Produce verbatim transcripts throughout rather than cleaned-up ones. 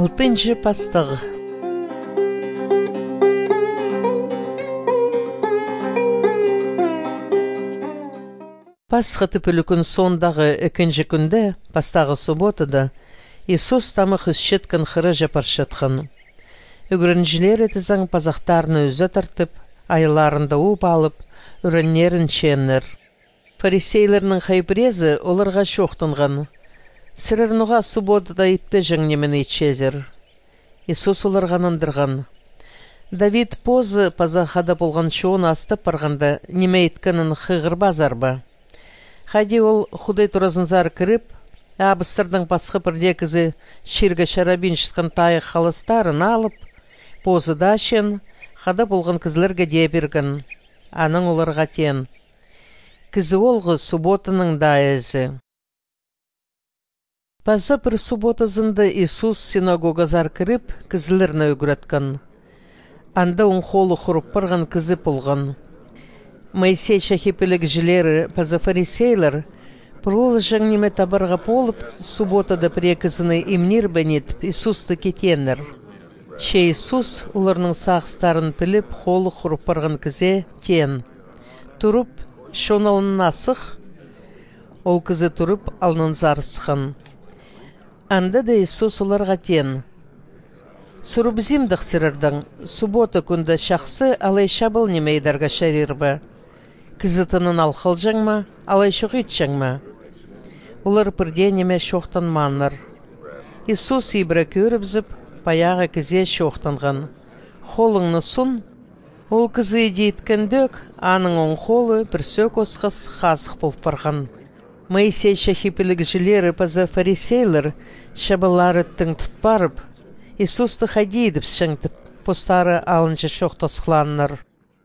Алтынчы пастық. Пасха түпілікін сондағы екінші күнде, пастағы суботада, Иисус тамық үсшеткін қыры жапаршатқын. Үгірінжілер етізің пазақтарыны өзі тартып, айларында уып алып, үрінерін ченнер. Фарисейлерінің хайпрезі оларға шоқтынған. Сірірнуға суботада итпе жәңнемен етшезер. Иисус оларған андырған. Давид позы пазахада болған шоуын астып барғанда неме еткінін қығыр базарба. Хади ол худай туразынзар кіріп, абыстырдың пасқы бірдекізі шерге шарабин шытқан тайық қалыстарын алып, позы дашен, хада болған кізлерге дебіргін. Аның оларға тен. Кізі олғы суботының дайызы. Паза бір суботазында Иисус синагогазар кіріп, кізлеріне үгіреткін. Анда он қолы құрып барған кізі болған. Моисей шахипілік жилері паза фарисейлер, пұрулы жаңнеме табарға болып, суботада прекізіні имнир бәнетіп, Иисусты кетенер. Ше Иисус оларының сағыстарын піліп, қолы құрып барған кізе тен. Тұрып, шоналын насық, ол кізі тұрып, алнын зарысқын. Анда да Иисус оларға тен. Сұрып зимдық сірірдің, субота күнді шақсы алай шабыл немейдарға шарирбі. Кізітінің алқыл жаңма, алай шоғит жаңма. Олар бірде неме шоқтан маннар. Иисус ибірі көріпзіп, паяғы кізе шоқтанған. Холыңны сұн, ол кізі дейткендік, аның оң қолы бір сөк осқыз қасық болып барған. Моисей шахипілік жилері паза фарисейлер шабыларыттың тұтпарып, Иисусты хадейдіп шыңтып, постары алыншы шоқтасқыланнар.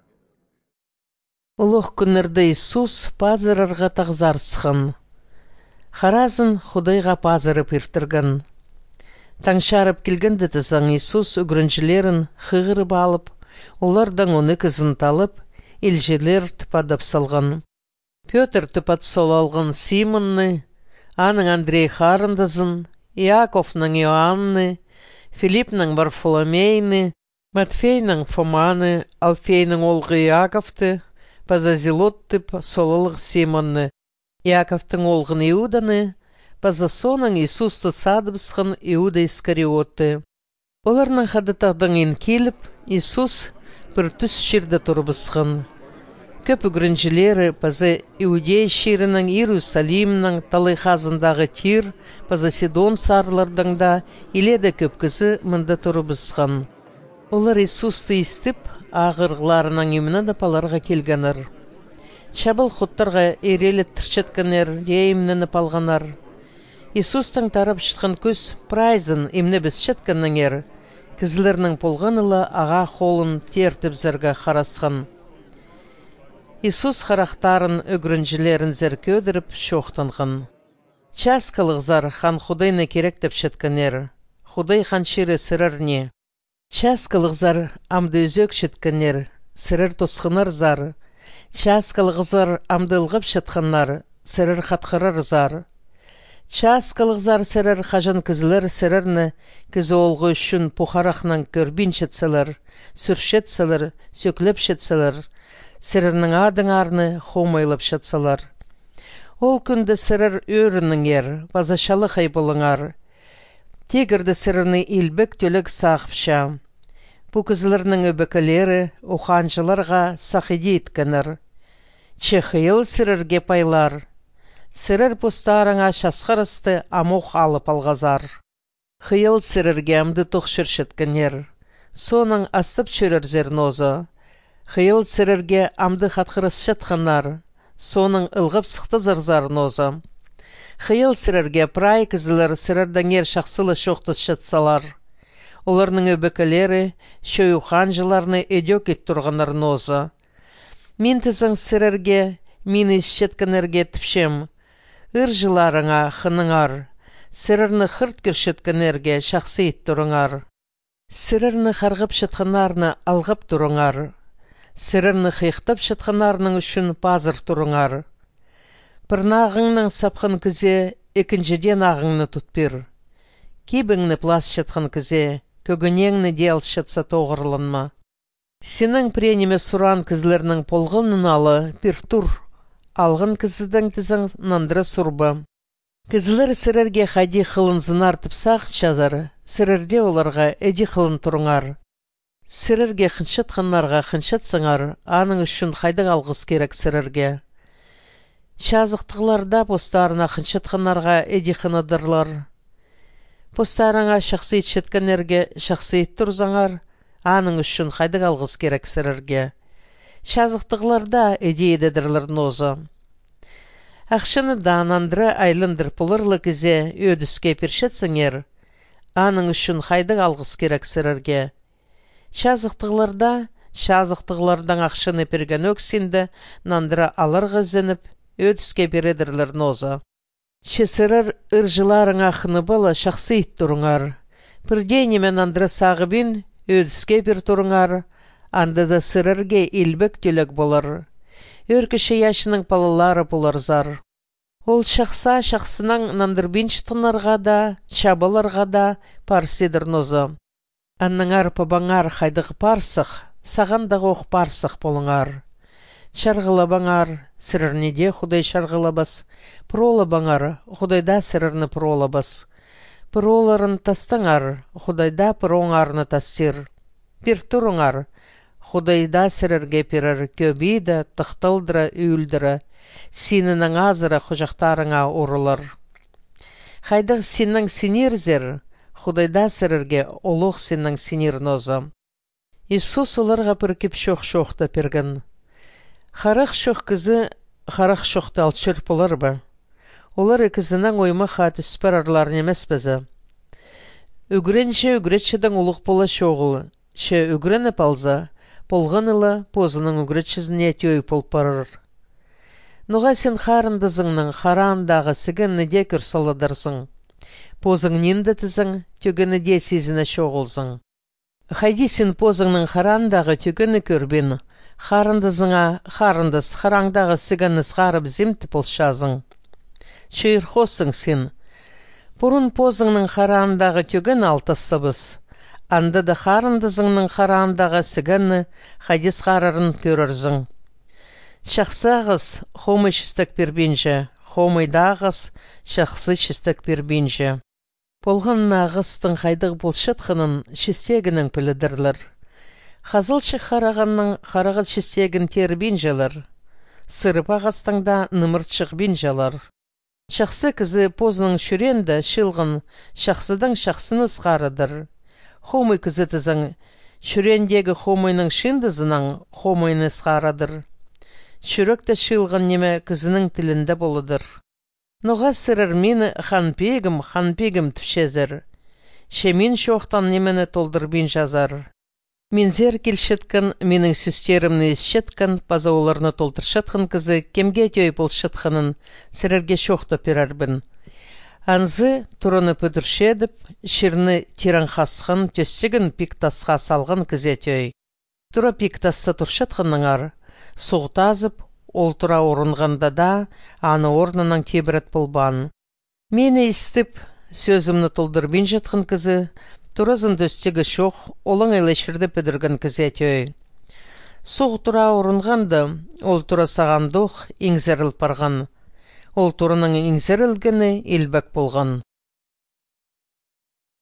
Улық күнірді Иисус пазырырға тағзарсықын. Харазын худайға пазырып иртіргін. Таңшарып келгенді тізің Иисус үгірінжілерін қығырып алып, олардан оны кізін талып, елжелер тіпадып салған. Петр тіпат сол алған Симонны, аның Андрей Харындызын, Иаковның Иоанны, Филиппның Варфоломейны, Матфейның Фоманы, Алфейның олғы Иаковты, паза Зилот тіп солылық Симонны, Иаковтың олғын Иуданы, паза соның Иисусты садыбысқын Иуда Искариотты. Оларның хадытағдың ен келіп, Иисус бір түс шерді тұрбысқын. Көп үгірінжілері паза Иудей шерінің Иерусалимның талайхазындағы Тир, паза Сидон сарлардың да иледі көп кізі мұнда тұрбысқын. Олар Иисусты істіп, ағырғыларының емінен апаларға келгенір. Шабыл құттарға ерелі түршеткенер, де емінен апалғанар. Иисустың тарап шытқан көз прайзын еміне біз шеткенніңер, кізілерінің полғанылы аға қолын тертіп зіргі қарасқан. Иисус харақтарын үгірінжілерін зәркі өдіріп шоқтанған. Часкалық зар хан худайны керек деп шеткенер, худай ханширы сірірне. Часкалық зар амды өзек шеткенер, сірір тосқынар зар. Часкалық зар амды ылғып шетқанар, сірір қатқырар зар. Часкалық зар сірір қажан кізілер сірірні кізі олғы үшін пұхарақнан көрбін шетселер, сүршетселер, сөкіліп шетселер, сірірнің адың арны хомайлып шетселер. Ол күнді сірір өрінің ер, базашалы қай болыңар. Тегірді сірірні илбік төлік сақыпша. Бұ кізілерінің өбікілері ұханжыларға сақиде еткенір. Чехиыл сірірге пайлар. Сірір пұстарыңа шасқарысты амуқ алып алғазар. Хиыл сірірге амды тұқшыр шеткенер. Соның астып чөрір зернозы. Хиыл сірірге амды қатқырыс шетқанар. Соның ылғып сықты зырзар нозы. Хиыл сірірге прай кізілер сірірдің ер шақсылы шоқтыз шетсалар. Оларның өбікілері шөйухан жыларыны өдек ет тұрғанар нозы. Мен тізің сірірге, мен ешшеткенерге тіпшем. Ыр жыларыңа қыныңар, сірірні қырт көршеткенерге шақсы ет тұрыңар. Сірірні қарғып шетқанарны алғып тұрыңар. Сірірні қиқтып шетқанарның үшін пазыр тұрыңар. Бір нағыңның сапқын кізе екіншіден ағыңны тұтпир. Кибіңні плас шытқын кізе, көгінеңні дел шытса тоғырлынма. Сенің пренеме суран кізлерінің полғынын алы, пиртур, алғын кіздің тізің нандыры сурба. Кізлер сірерге қайди қылынзын артып сақ чазары, сірерде оларға әди қылын тұрыңар. Сірерге қыншыт қынларға қыншыт сыңар, аның үшін қайдық алғыз керек сірерге. Чазықтығыларда постарына қыншыт қынларға әди қынадырлар. Постарыңа шақсы етшеткенерге шақсы еттұрзаңар, аның үшін қайдық алғыз керек сірерге. Чазықтығыларда әди едедірлер нозы. Ақшыны данандыры айлындыр пұлырлы кізе өдіске першетсіңер, аның үшін қайдық алғыз керек сірерге. Чазықтығыларда, чазықтығылардан ақшыны перген өксенді, нандыры алырғы зініп, өдіске бередірлер нозы. Чесірір ұржыларың ақыны балы шақсы ит тұрыңар. Пірдейнемен нандыры сағыбин, өдіске бір тұрыңар, андыды сірірге илбек түлік болыр. Өркіші яшының палылары боларзар. Ол шақса шақсының нандырбин шытынарға да, чабыларға да парсидыр нозы. Анныңар пабаңар қайдығы парсық, сағандағы оқ парсық болыңар. Чарғылабаңар, сірірнеде құдай шарғылабас, пролабаңар, құдайда сірірні пролабас. Проларын тастыңар, құдайда пыроңарны тастыр. Пір тұрыңар, Худайда сірірге перір көбейді, тұқтылдыры, үйілдірі, сенінің азыры құжақтарыңа орылыр. Қайдық сенің сенерзер, Худайда сірірге олық сенің сенер нозы. Иисус оларға піркіп шоқ-шоқты перген. Қарық шоқ кізі, қарық шоқты алчыр болыр ба? Олар екізінің оймы қаты сүпір арларын емес бізі. Үгіренше үгіретшідің олық болы шоғылы, ше үгірені палза, Полғанылы позының үгіретшізіне төй полп барыр. Нұға сен қарындызыңның қарандағы сігінні де көрсаладырсың. Позың ненді тізің, төгіні де сезіні шоғылсың. Қайди сен позыңның қарандағы төгіні көрбен, қарындызыңа қарындыз қараңдағы сігініс қарып земті полшазың. Шүйір қосың сен. Бұрын позыңның қарандағы төгін алтастыбыз. Анда да қарындызыңның қарандағы сігіні қайдес қарарын көрірзің. Шақсағыз хомы шістік бербенже, хомыдағыз шақсы шістік бербенже. Болғын нағыстың қайдық болшытқының шістегінің пілідірлер. Қазылшы қарағанның қарағыл шістегін тербенжелер. Сырып ағастыңда нымыртшық бенжелер. Шақсы кізі позының шүренді шылғын шақсыдың шақсыныз қарыдыр. Хомы кізітізің, шүрендегі хомыйның шындызының хомыйны сқарадыр. Шүректі шылғын неме кізінің тілінде болыдыр. Ноға сірір мені ханпегім, ханпегім түпшезір. Шемин шоқтан немені толдырбен жазар. Мен зер келшіткін, менің сүстерімні есшеткін, паза оларны толтыршытқын кізі, кемге төй бұл шытқынын, сірірге шоқты перарбін. Анзы тұрыны пөдіршедіп, шырны тиран қасқын, төстігін пиктасқа салғын кізетөй. Тұра пиктасты тұршытқыныңар, соғтазып, ол тұра орынғанда да, аны орнынан тебірет болбан. Мені істіп, сөзімні толдырбен жетқын кізі, тұрызын төстігі шоқ, олың елешірді пөдіргін кізетөй. Соғы тұра орынғанды, ол тұра сағандоқ, еңзеріл парған. Ол тұрының еңсерілгіні елбәк болған.